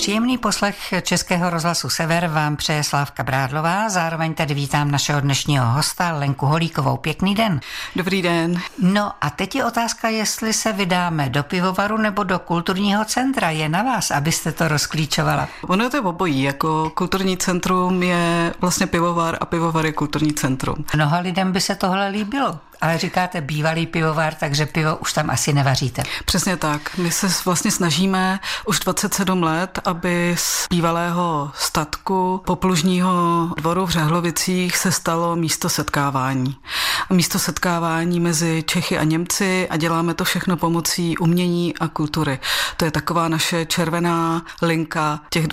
Příjemný poslech Českého rozhlasu Sever vám přeje Slávka Brádlová, zároveň tady vítám našeho dnešního hosta Lenku Holíkovou. Pěkný den. Dobrý den. No a teď je otázka, jestli se vydáme do pivovaru nebo do kulturního centra. Je na vás, abyste to rozklíčovala. Ono je to obojí, jako kulturní centrum je vlastně pivovar a pivovar je kulturní centrum. Mnoha lidem by se tohle líbilo. Ale říkáte bývalý pivovar, takže pivo už tam asi nevaříte. Přesně tak. My se vlastně snažíme už 27 let, aby z bývalého statku poplužního dvoru v Řehlovicích se stalo místo setkávání. Místo setkávání mezi Čechy a Němci a děláme to všechno pomocí umění a kultury. To je taková naše červená linka těch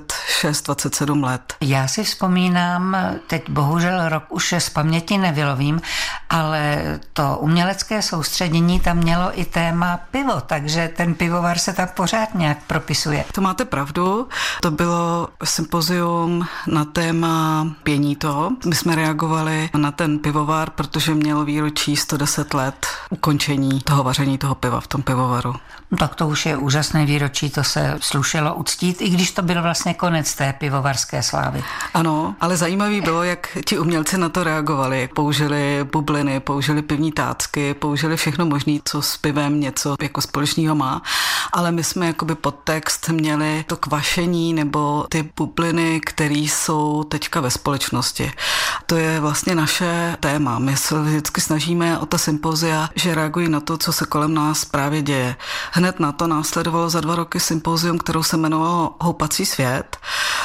26-27 let. Já si vzpomínám, teď bohužel rok už z paměti nevylovím, ale to umělecké soustředění tam mělo i téma pivo, takže ten pivovar se tam pořád nějak propisuje. To máte pravdu, to bylo sympozium na téma pění to. My jsme reagovali na ten pivovar, protože měl výročí 110 let ukončení toho vaření toho piva v tom pivovaru. No, tak to už je úžasné výročí, to se slušelo uctít, i když to byl vlastně konec té pivovarské slávy. Ano, ale zajímavý bylo, jak ti umělci na to reagovali. Použili bubliny, použili pivní tácky, použili všechno možné, co s pivem něco jako společného má, ale my jsme jakoby podtext měli to kvašení nebo ty bubliny, které jsou teďka ve společnosti. To je vlastně naše téma. My se vždycky snažíme o ta sympozia, že reagují na to, co se kolem nás právě děje. Hned na to následovalo za 2 roky sympozium, kterou se jmenovalo Houpací svět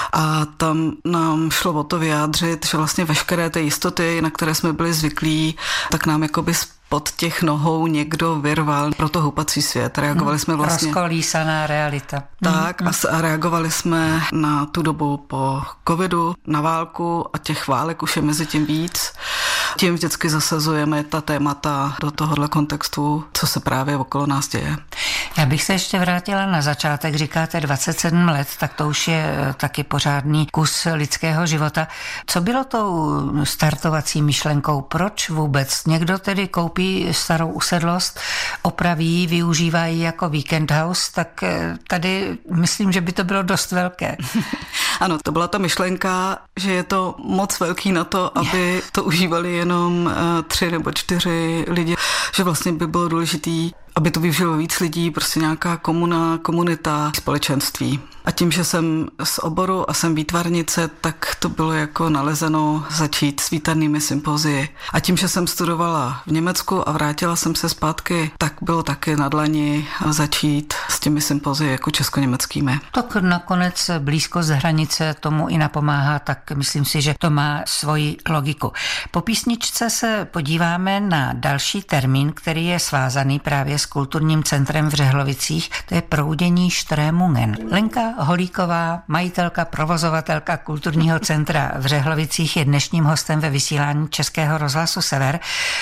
a tam nám šlo o to vyjádřit, že vlastně veškeré ty jistoty, na které jsme byli zvyklí, tak nám jakoby pod těch nohou někdo vyrval pro to houpací svět. Reagovali jsme vlastně... Rozkolísaná realita. Tak a reagovali jsme na tu dobu po covidu, na válku a těch válek už je mezi tím víc. Tím vždycky zasazujeme ta témata do tohohle kontextu, co se právě okolo nás děje. Já bych se ještě vrátila na začátek, říkáte 27 let, tak to už je taky pořádný kus lidského života. Co bylo tou startovací myšlenkou? Proč vůbec? Někdo tedy koupí starou usedlost, opraví, využívají jako weekend house, tak tady myslím, že by to bylo dost velké. Ano, to byla ta myšlenka, že je to moc velký na to, aby to užívali jenom 3 nebo 4 lidi, že vlastně by bylo důležitý, aby to využilo víc lidí, prostě nějaká komunita, společenství. A tím, že jsem z oboru a jsem výtvarnice, tak to bylo jako nalezeno začít s výtvarnými sympozii. A tím, že jsem studovala v Německu a vrátila jsem se zpátky, tak bylo taky na dlani začít s těmi sympozii jako česko-německými. Tak nakonec blízkost hranice tomu i napomáhá, tak myslím si, že to má svoji logiku. Po písničce se podíváme na další termín, který je svázaný právě s kulturním centrem v Řehlovicích, to je proudění Strömungen. Lenka Holíková, majitelka, provozovatelka kulturního centra v Řehlovicích, je dnešním hostem ve vysílání Českého rozhlasu Sever.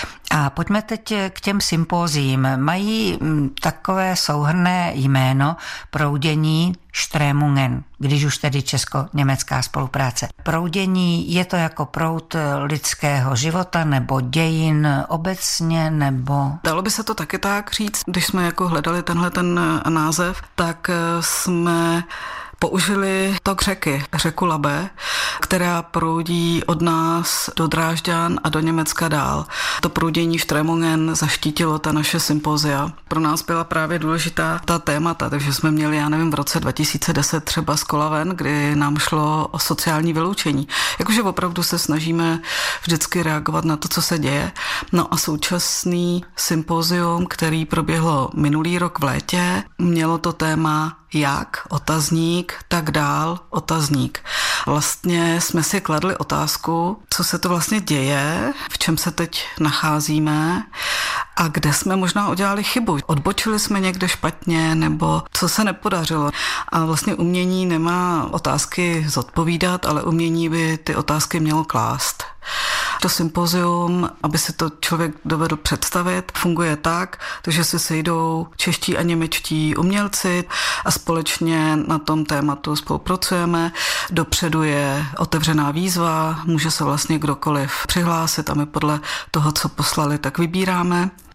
A pojďme teď k těm sympóziím. Mají takové souhrnné jméno proudění Strömungen, když už tedy česko-německá spolupráce. Proudění, je to jako proud lidského života nebo dějin obecně, nebo... Dalo by se to taky tak říct, když jsme jako hledali tenhle ten název, tak jsme použili tok řeku Labe, která proudí od nás do Drážďan a do Německa dál. To proudění Strömungen zaštítilo ta naše sympozia. Pro nás byla právě důležitá ta témata, takže jsme měli, já nevím, v roce 2010 třeba z Kolaven, kdy nám šlo o sociální vyloučení. Jakože opravdu se snažíme vždycky reagovat na to, co se děje. No a současný sympozium, který proběhlo minulý rok v létě, mělo to téma jak, otazník, tak dál, otazník. Vlastně jsme si kladli otázku, co se to vlastně děje, v čem se teď nacházíme a kde jsme možná udělali chybu. Odbočili jsme někde špatně nebo co se nepodařilo. A vlastně umění nemá otázky zodpovídat, ale umění by ty otázky mělo klást. To sympozium, aby si to člověk dovedl představit, funguje tak, že se sejdou čeští a němečtí umělci a společně na tom tématu spolupracujeme. Dopředu je otevřená výzva, může se vlastně kdokoliv přihlásit a my podle toho, co poslali, tak vybíráme.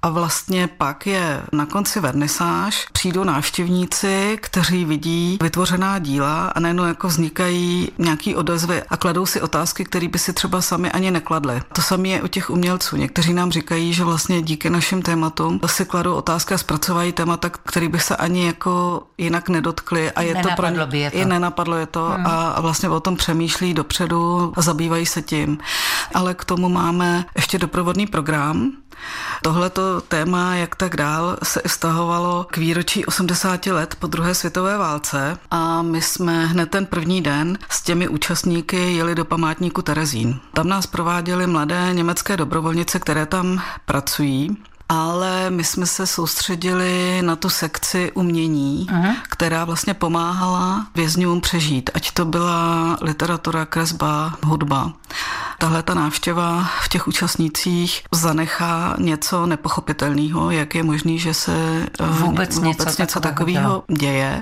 a vlastně pak je na konci vernisáž, přijdou návštěvníci, kteří vidí vytvořená díla a najednou jako vznikají nějaký odezvy a kladou si otázky, které by si třeba sami ani nekladli. To samé je u těch umělců. Někteří nám říkají, že vlastně díky našim tématům si kladou otázky a zpracovají témata, které by se ani jako jinak nedotkli a je to pro ně i nenapadlo je to a vlastně o tom přemýšlí dopředu a zabývají se tím. Ale k tomu máme ještě doprovodný program. Tohleto téma, jak tak dál, se vztahovalo k výročí 80 let po druhé světové válce a my jsme hned ten první den s těmi účastníky jeli do památníku Terezín. Tam nás prováděly mladé německé dobrovolnice, které tam pracují. Ale my jsme se soustředili na tu sekci umění, která vlastně pomáhala vězňům přežít, ať to byla literatura, kresba, hudba. Tahle ta návštěva v těch účastnících zanechá něco nepochopitelného, jak je možný, že se vůbec něco takového děje.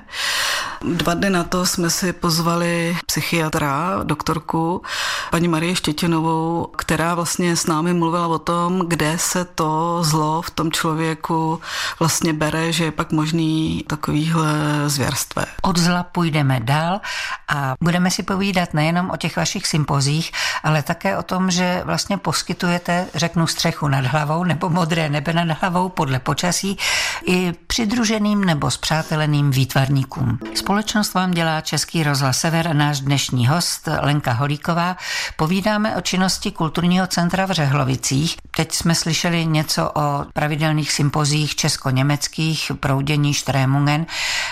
2 dny na to jsme si pozvali psychiatra, doktorku, paní Marii Štětinovou, která vlastně s námi mluvila o tom, kde se to zlo v tom člověku vlastně bere, že je pak možný takovýhle zvěrstvé. Od zla půjdeme dál a budeme si povídat nejenom o těch vašich sympozích, ale také o tom, že vlastně poskytujete, řeknu, střechu nad hlavou nebo modré nebe nad hlavou podle počasí i přidruženým nebo spřáteleným výtvarníkům. Společnost vám dělá Český rozhlas Sever a náš dnešní host Lenka Holíková. Povídáme o činnosti Kulturního centra v Řehlovicích. Teď jsme slyšeli něco o pravidelných sympozích česko-německých, proudění Strömungen,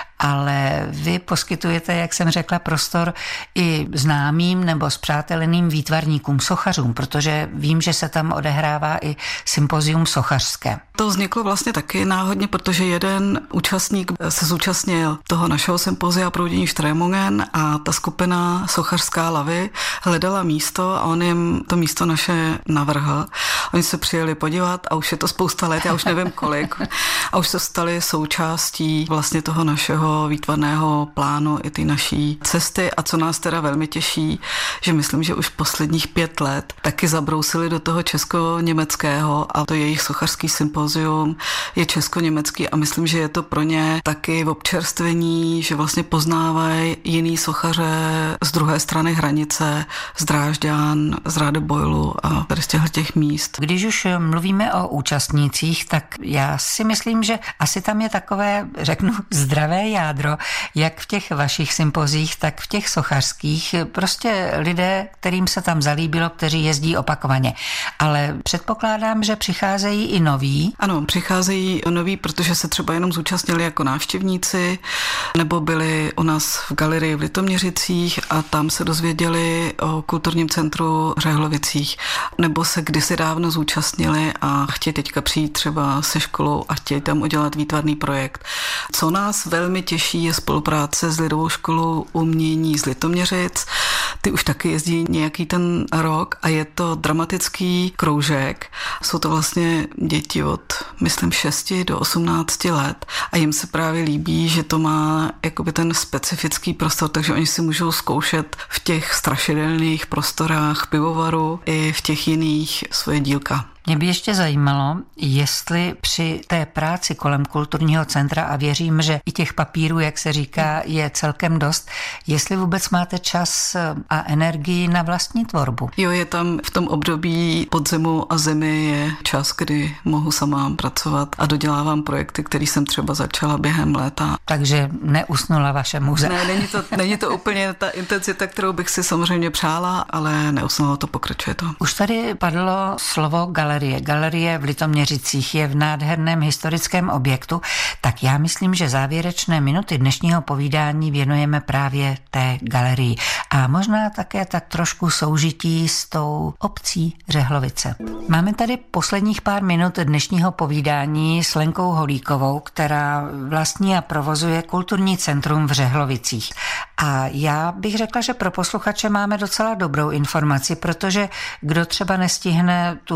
ale vy poskytujete, jak jsem řekla, prostor i známým nebo spřáteleným výtvarníkům, sochařům, protože vím, že se tam odehrává i sympozium sochařské. To vzniklo vlastně taky náhodně, protože jeden účastník se zúčastnil toho našeho sympozia proudění Strömungen a ta skupina Sochařská lavy hledala místo a on jim to místo naše navrhl. Oni se přijeli podívat a už je to spousta let, já už nevím kolik, a už se stali součástí vlastně toho našeho výtvarného plánu i ty naší cesty a co nás teda velmi těší, že myslím, že už posledních 5 let taky zabrousili do toho česko-německého a to jejich sochařský sympozium je česko-německý a myslím, že je to pro ně taky v občerstvení, že vlastně poznávají jiný sochaře z druhé strany hranice, z Drážďan, z Radebojlu a tady z těch míst. Když už mluvíme o účastnících, tak já si myslím, že asi tam je takové, řeknu, zdravé jádro, jak v těch vašich sympozích, tak v těch sochařských. Prostě lidé, kterým se tam zalíbilo, kteří jezdí opakovaně. Ale předpokládám, že přicházejí i noví. Ano, přicházejí noví, protože se třeba jenom zúčastnili jako návštěvníci, nebo byli u nás v galerii v Litoměřicích a tam se dozvěděli o Kulturním centru v Řehlovicích, nebo se kdysi dávno zúčastnili a chtějí teďka přijít třeba se školou a chtějí tam udělat výtvarný projekt. Co nás velmi těší, je spolupráce s Lidovou školou umění z Litoměřic. Ty už taky jezdí nějaký ten rok a je to dramatický kroužek. Jsou to vlastně děti od, myslím, 6 do 18 let a jim se právě líbí, že to má jakoby ten specifický prostor, takže oni si můžou zkoušet v těch strašidelných prostorách pivovaru i v těch jiných svoje dílka. Mě by ještě zajímalo, jestli při té práci kolem Kulturního centra, a věřím, že i těch papírů, jak se říká, je celkem dost, jestli vůbec máte čas a energii na vlastní tvorbu. Jo, je tam v tom období podzimu a zimy je čas, kdy mohu sama pracovat a dodělávám projekty, které jsem třeba začala během léta. Takže neusnula vaše muze. Ne, není to úplně ta intenzita, kterou bych si samozřejmě přála, ale neusnulo to, pokračuje to. Už tady padlo slovo galerie. Galerie v Litoměřicích je v nádherném historickém objektu, tak já myslím, že závěrečné minuty dnešního povídání věnujeme právě té galerii. A možná také tak trošku soužití s tou obcí Řehlovice. Máme tady posledních pár minut dnešního povídání s Lenkou Holíkovou, která vlastní a provozuje Kulturní centrum v Řehlovicích. A já bych řekla, že pro posluchače máme docela dobrou informaci, protože kdo třeba nestihne tu závěr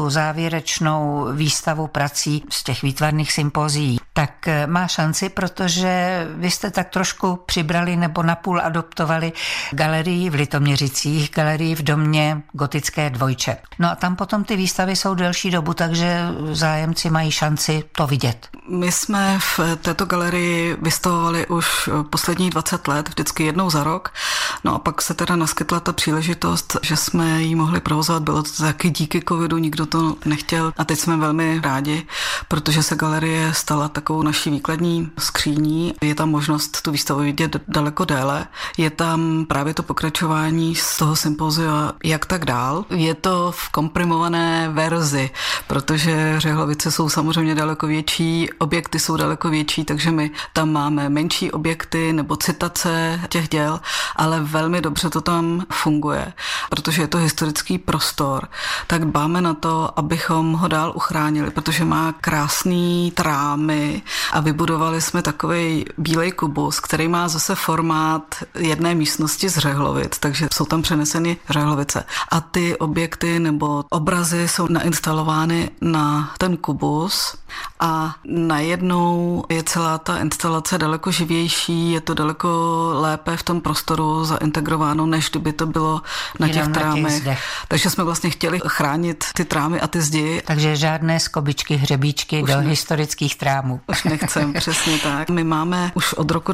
závěrečnou výstavu prací z těch výtvarných sympózií, tak má šanci, protože vy jste tak trošku přibrali nebo napůl adoptovali galerii v Litoměřicích, galerii v domě Gotické dvojče. No a tam potom ty výstavy jsou delší dobu, takže zájemci mají šanci to vidět. My jsme v této galerii vystavovali už posledních 20 let, vždycky jednou za rok. No a pak se teda naskytla ta příležitost, že jsme ji mohli provozovat. Bylo to taky díky covidu, nikdo to nechtěl. A teď jsme velmi rádi, protože se galerie stala takovou naší výkladní skříní. Je tam možnost tu výstavu vidět daleko déle. Je tam právě to pokračování z toho sympozia Jak tak dál. Je to v komprimované verzi, protože Řehlovice jsou samozřejmě daleko větší, objekty jsou daleko větší, takže my tam máme menší objekty nebo citace těch děl, ale velmi dobře to tam funguje, protože je to historický prostor, tak dbáme na to, abychom ho dál uchránili, protože má krásný trámy a vybudovali jsme takovej bílej kubus, který má zase formát jedné místnosti z Řehlovic, takže jsou tam přeneseny Řehlovice. A ty objekty nebo obrazy jsou nainstalovány na ten kubus a najednou je celá ta instalace daleko živější, je to daleko lépe v tom prostoru zaintegrováno, než kdyby to bylo na těch trámech. Takže jsme vlastně chtěli chránit ty trámy a ty zdi. Takže žádné skobičky, hřebíčky do historických trámů. Už nechcem, přesně tak. My máme už od roku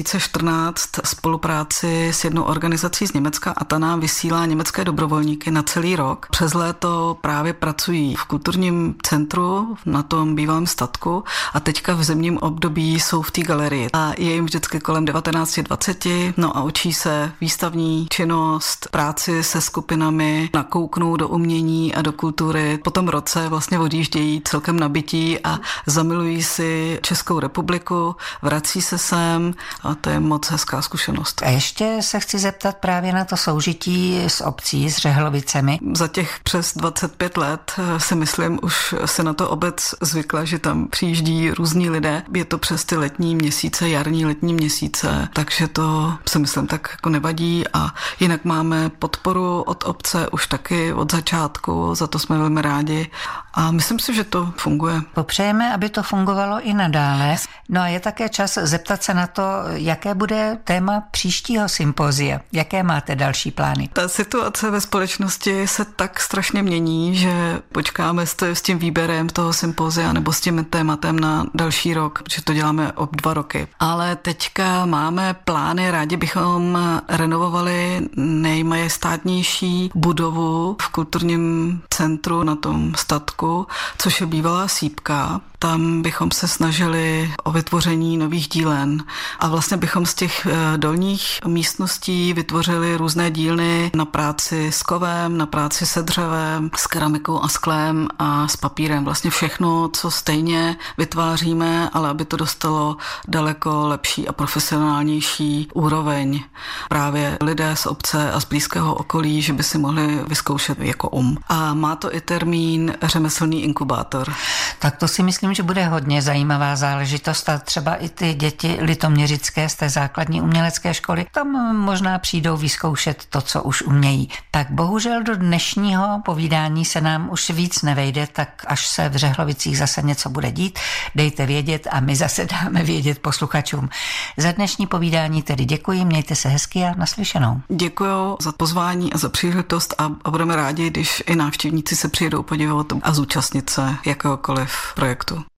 2014 spolupráci s jednou organizací z Německa a ta nám vysílá německé dobrovolníky na celý rok. Přes léto právě pracují v kulturním centru na tom bývalém statku a teďka v zimním období jsou v té galerii. A je jim vždycky kolem 19:20, no a učí se výstavní činnost, práci se skupinami, nakouknou do umění a do kultury. Po tom roce vlastně odjíždějí celkem nabití a zamilují si Českou republiku, vrací se sem a to je moc hezká zkušenost. A ještě se chci zeptat právě na to soužití s obcí, s Řehlovicemi. Za těch přes 25 let si myslím, už se na to obec zvykla, že tam přijíždí různí lidé. Je to přes ty letní měsíce, jarní letní měsíce, takže to si myslím tak jako nevadí a jinak máme podporu od obce už taky od začátku, za to jsme velmi rádi a myslím si, že to funguje. Popřejeme, aby to fungovalo i nadále. No a je také čas zeptat se na to, jaké bude téma příštího sympozia. Jaké máte další plány? Ta situace ve společnosti se tak strašně mění, že počkáme s tím výběrem toho sympozia nebo s tím tématem na další rok, protože to děláme o 2 roky. Ale teďka máme plány, rádi bychom renovovali nejmajestátnější budovu v kulturním centru na tom statku, což je bývalá sýpka. Tam bychom se snažili o vytvoření nových dílen a vlastně bychom z těch dolních místností vytvořili různé dílny na práci s kovem, na práci se dřevem, s keramikou a sklem a s papírem. Vlastně všechno, co stejně vytváříme, ale aby to dostalo daleko lepší a profesionálnější úroveň. Právě lidé z obce a z blízkého okolí, že by si mohli vyzkoušet jako A má to i termín řemeslný inkubátor. Tak to si myslím, že bude hodně zajímavá záležitost a třeba i ty děti litoměřické z té základní umělecké školy tam možná přijdou vyzkoušet to, co už umějí. Tak bohužel do dnešního povídání se nám už víc nevejde, tak až se v Řehlovicích zase něco bude dít, dejte vědět a my zase dáme vědět posluchačům. Za dnešní povídání tedy děkuji, mějte se hezky a naslyšenou. Děkuji za pozvání a za příležitost a budeme rádi, když i návštěvníci se přijedou podívat a zúčastnit se jakéhokoliv projektu.